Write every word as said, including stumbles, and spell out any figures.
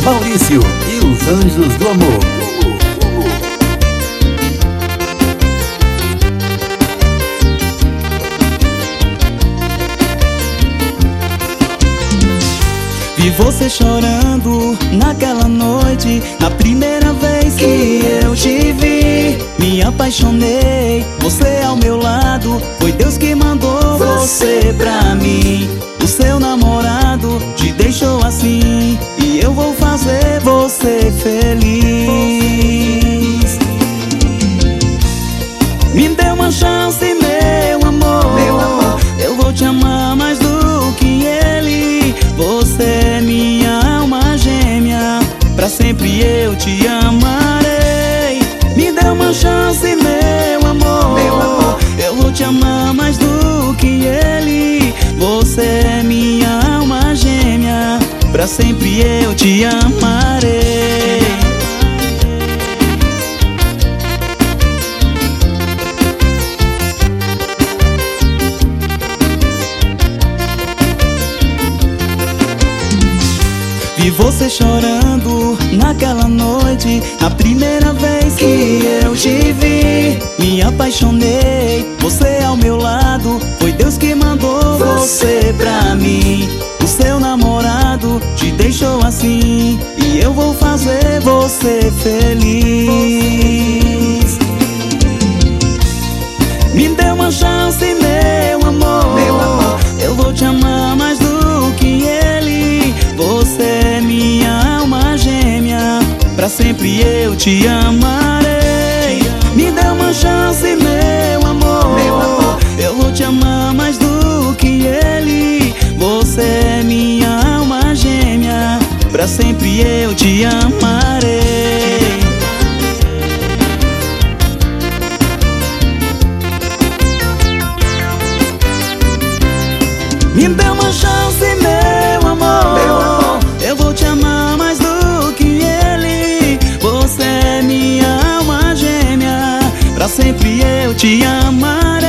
Maurício e os Anjos do Amor. Vi você chorando naquela noite, na primeira vez que eu te vi. Me apaixonei, você ao meu lado, foi Deus que mandou você pra mim. O seu namorado te deixou assim, e eu vou fazer você feliz. Me dê uma chance, meu amor, meu amor. Eu vou te amar mais do que ele. Você é minha alma gêmea, pra sempre eu te amarei. Me dê uma chance, meu amor, meu amor. Eu vou te amar mais do que ele. Você é minha alma gêmea, pra sempre eu te amarei. Vi você chorando naquela noite, a primeira vez que eu te vi. Me apaixonei, você ao meu lado, foi Deus que mandou você pra mim. O seu namorado te deixou assim, e eu vou fazer você feliz. Me dê uma chance, meu amor, meu amor. Eu vou te amar mais do que ele. Você é minha alma gêmea, pra sempre eu te amarei. Me dê uma chance, meu amor, meu amor. Eu vou te amar mais do que ele. Você é minha alma gêmea, pra sempre eu te amarei. Me dê uma chance, meu amor, meu amor. Eu vou te amar mais do que ele. Você é minha alma gêmea, pra sempre eu te amarei.